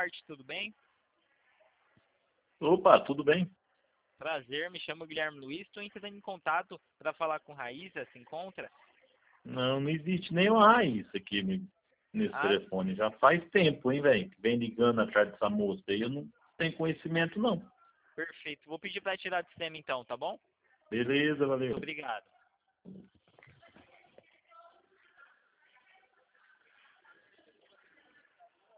tarde, tudo bem? Opa, tudo bem? Prazer, me chamo Guilherme Luiz, estou entrando em contato para falar com Raíssa, se encontra? Não existe nenhuma raiz aqui nesse Ah, telefone. Já faz tempo, hein, velho? Que vem ligando atrás dessa moça aí. Eu não tenho conhecimento, não. perfeito. Vou pedir para tirar do sistema então, tá bom? Beleza, valeu. Obrigado.